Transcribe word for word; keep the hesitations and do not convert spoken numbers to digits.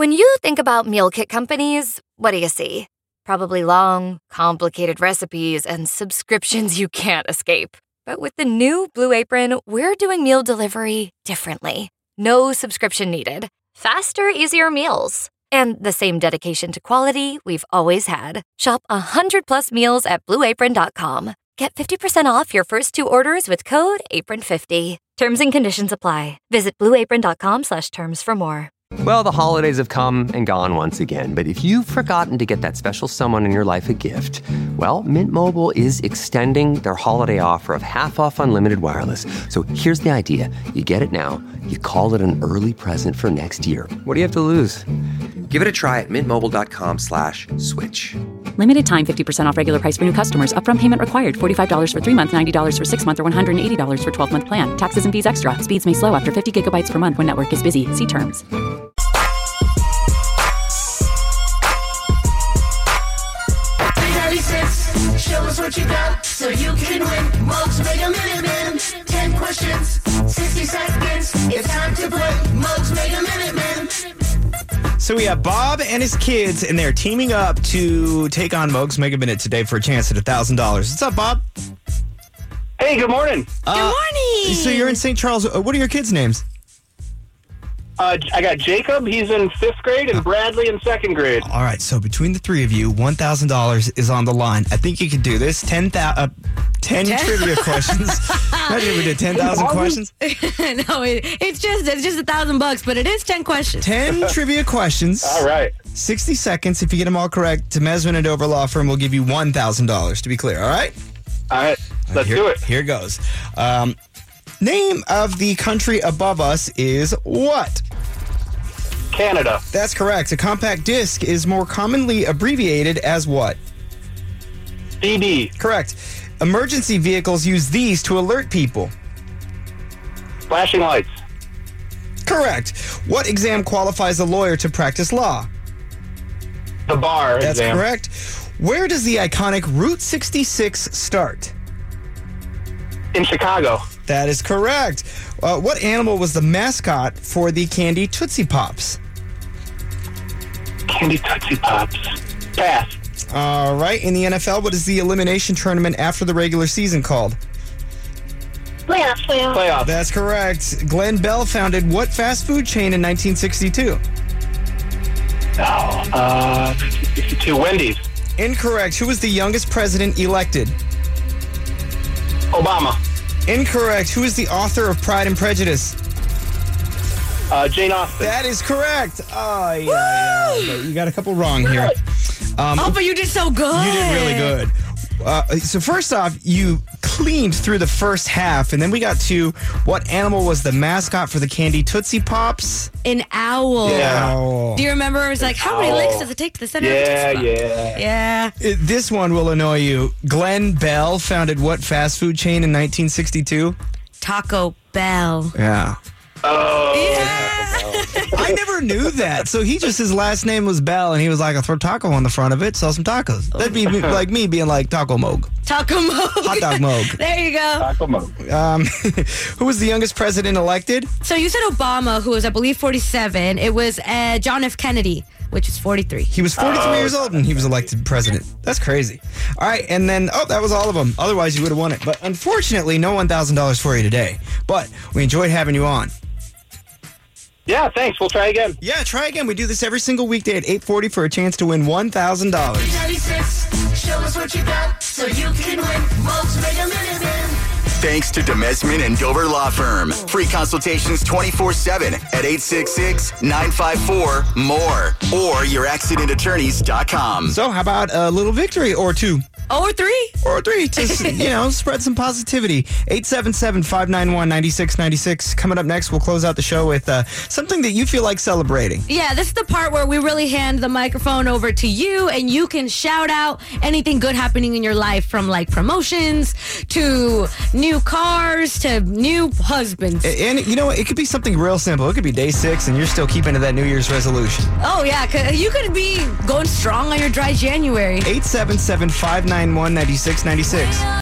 When you think about meal kit companies, what do you see? Probably long, complicated recipes and subscriptions you can't escape. But with the new Blue Apron, we're doing meal delivery differently. No subscription needed. Faster, easier meals. And the same dedication to quality we've always had. Shop one hundred plus meals at blue apron dot com. Get fifty percent off your first two orders with code apron fifty. Terms and conditions apply. Visit blue apron dot com slash terms for more. Well, the holidays have come and gone once again, but if you've forgotten to get that special someone in your life a gift, well, Mint Mobile is extending their holiday offer of half off unlimited wireless. So here's the idea. You get it now, you call it an early present for next year. What do you have to lose? Give it a try at mintmobile.com slash switch. Limited time fifty percent off regular price for new customers. Upfront payment required. forty-five dollars for three month, ninety dollars for six month, or one hundred eighty dollars for twelve month plan. Taxes and fees extra. Speeds may slow after fifty gigabytes per month when network is busy. See terms. Show us what you got so you can win. Mugs Mega Minute Man. ten questions, sixty seconds. It's time to play Mugs Mega Minute Man. So we have Bob and his kids, and they're teaming up to take on Mugs Mega Minute today for a chance at one thousand dollars. What's up, Bob? Hey, good morning. Uh, Good morning. So you're in Saint Charles. Uh, What are your kids' names? Uh, I got Jacob. He's in fifth grade, and Bradley in second grade. All right, so between the three of you, one thousand dollars is on the line. I think you can do this. ten, thou- uh, ten trivia questions. Imagine if we did ten thousand questions. no, it, it's just it's just a thousand bucks, but it is ten questions. ten trivia questions. All right. sixty seconds. If you get them all correct, Temesman and Dover Law Firm will give you one thousand dollars, to be clear. All right? All right. Let's here, do it. Here goes. Um, name of the country above us is what? Canada. That's correct. A compact disc is more commonly abbreviated as what? C D. Correct. Emergency vehicles use these to alert people. Flashing lights. Correct. What exam qualifies a lawyer to practice law? The bar That's exam. correct. Where does the iconic Route sixty-six start? In Chicago. That is correct. Uh, what animal was the mascot for the candy Tootsie Pops? Candy Tootsie Pops. Pass. All right. In the N F L, what is the elimination tournament after the regular season called? Playoff, playoff. Playoff. That's correct. Glenn Bell founded what fast food chain in nineteen sixty-two? Oh, uh, to Wendy's. Incorrect. Who was the youngest president elected? Obama. Incorrect. Who is the author of Pride and Prejudice? Uh, Jane Austen. That is correct. Oh, yeah, yeah. Okay, you got a couple wrong here. Um, Oh, but you did so good. You did really good. Uh, so first off, you cleaned through the first half, and then we got to what animal was the mascot for the candy Tootsie Pops? An owl. Yeah. Owl. Do you remember? It was like, how many Owl. licks does it take to the center of Yeah, the Tootsie Pop? yeah. Yeah. It- this one will annoy you. Glenn Bell founded what fast food chain in nineteen sixty-two? Taco Bell. Yeah. Oh. I never knew that. So he just, his last name was Bell, and he was like, I'll throw taco on the front of it, sell some tacos. That'd be me- like me being like Taco Moog. Taco Mo. Hot dog Moog. There you go. Taco Moog. Um, who was the youngest president elected? So you said Obama, who was, I believe, forty-seven. It was uh, John F. Kennedy, which is forty-three. He was forty-three Oh. years old and he was elected president. That's crazy. All right, and then, oh, that was all of them. Otherwise, you would have won it. But unfortunately, no one thousand dollars for you today. But we enjoyed having you on. Yeah, thanks. We'll try again. Yeah, try again. We do this every single weekday at eight forty for a chance to win one thousand dollars. Show us what you got so you can win. Mugs Mega Minute Man. Thanks to Demesman and Dover Law Firm. Free consultations twenty-four seven at eight six six, nine five four, M O R E or your accident attorneys dot com. So how about a little victory or two? Oh, or three. Or three to, you know, spread some positivity. eight seven seven, five nine one, nine six nine six. Coming up next, we'll close out the show with uh, something that you feel like celebrating. Yeah, this is the part where we really hand the microphone over to you and you can shout out anything good happening in your life, from like promotions to new cars to new husbands. And, and you know what? It could be something real simple. It could be day six and you're still keeping to that New Year's resolution. Oh, yeah, 'cause you could be going strong on your dry January. eight seven seven, five nine one, nine six nine six.